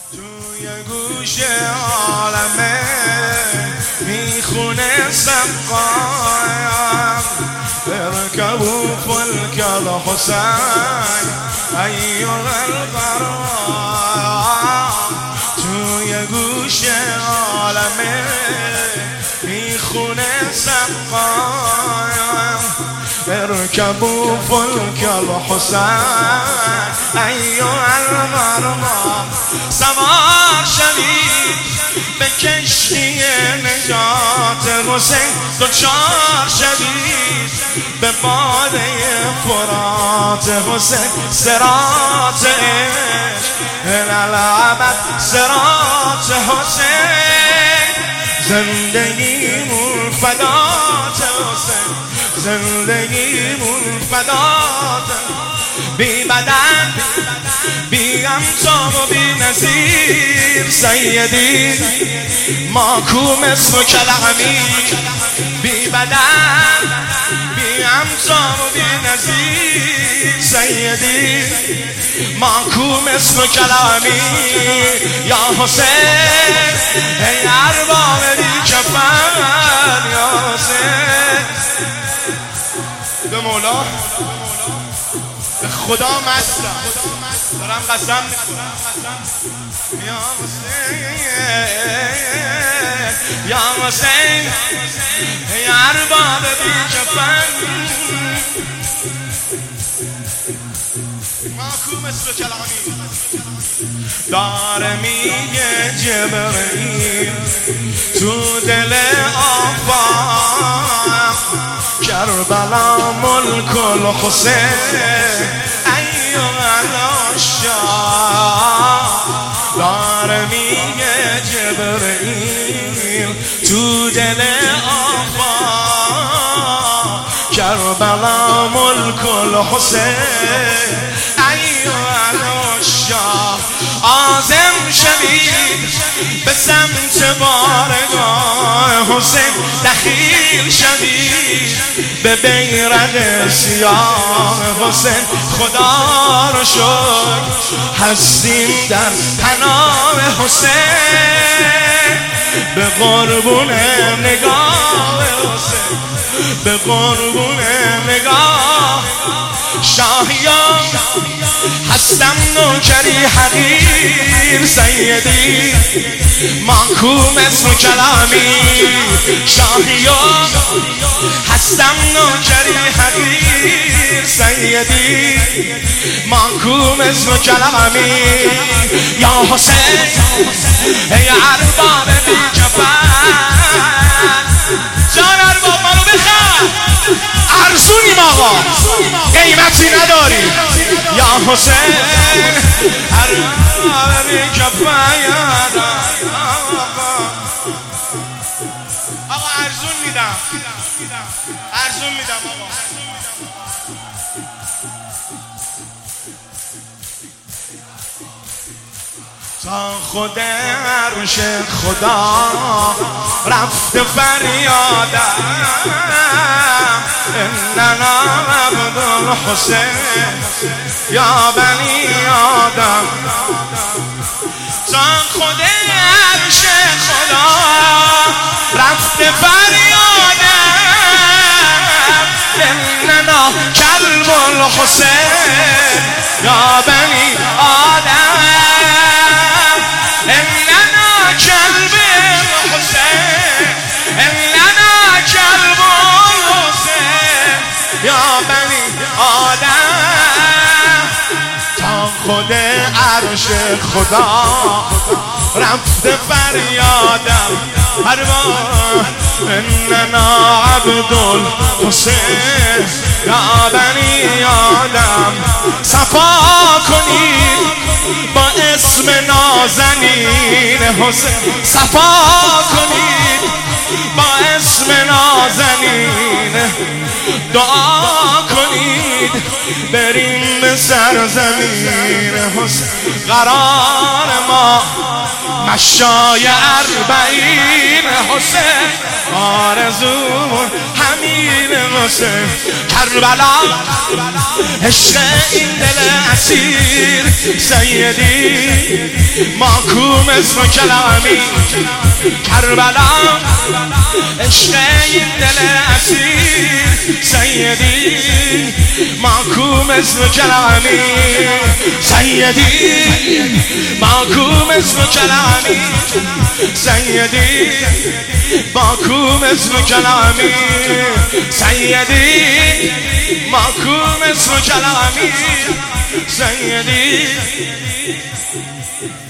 توی گوش عالمه میخونه سقایم اركبوا فلك الحسین ایها الغرام. توی گوش عالمه میخونه سقایم اركبوا فلك الحسین ایها الغرام. سوار شوید به کشتی نجات حسین، دوچار شوید به باده فرات حسین. صراط عشق الابد صراط حسین، زندگیمون فدات حسین، زندگیمون فدات. بی بدن بی امتاب و بی نظیر سیدی ماکوم اسم کلمی. بی بدن بی امتاب و بی نظیر سیدی ماکوم اسم کلمی. یا حسین ای ارباب بی کفن، یا حسین. به مولا به خدا مستم دارم قسم میخورم. یا حسین یا حسین ای ارباب بی کفن محکوم اسم کلامی. داره میگه جبرئیل تو دل آفاق کربلا ملک الحسین ایها العشاق. داره میگه جبرئیل تو دل آفاق کربلا ملک الحسین ایها العشاق. عازم شوید به سمت بارگاه حسین، دخیل شوید به بیرق سیاه حسین. خدا رو شکر هستیم در پناه حسین، به قربون نگاه حسین، به قربون نگاه. شاهیان هستم نوکری حقیر سیدی ماکوم اسم کلامی. شاهیان هستم نوکری حقیر سیدی ماکوم اسم کلامی. یا حسین ای ارباب بی کفن، جان ارباب منو بخر، ارزونیم آقا قیمتی نداریم. یا حسین ارباب بی کفن آقا ارزون میدم، ارزون میدم آقا. تا خود عرش خدا رفت فریادم اننا عبد الحسین یا بنی آدم. تا خود عرش خدا رفت فریادم اننا کلب الحسین یا بنی آدم. اننا کلب الحسین اننا کلب الحسین یا بنی آدم. تا خود عرش خدا رفت فریادم ارباب اننا عبد الحسین یا بنی آدم. صفا کنید با اسم نازنین حسین، صفا کنید با اسم نازنین. دعا کنید بریم به سرزمین حسین. قرار ما مشای اربعین حسین، آرزو همین حسین. کربلا عشق این دل اسیر سیدی محکوم اسم کلامی کربلا عشق این دل اسیر سیدی محکوم اسم کلامی سیدی محکوم اسم کلامی سیدی محکوم اسم کلامی سیدی محکوم اسم کلامی سیدی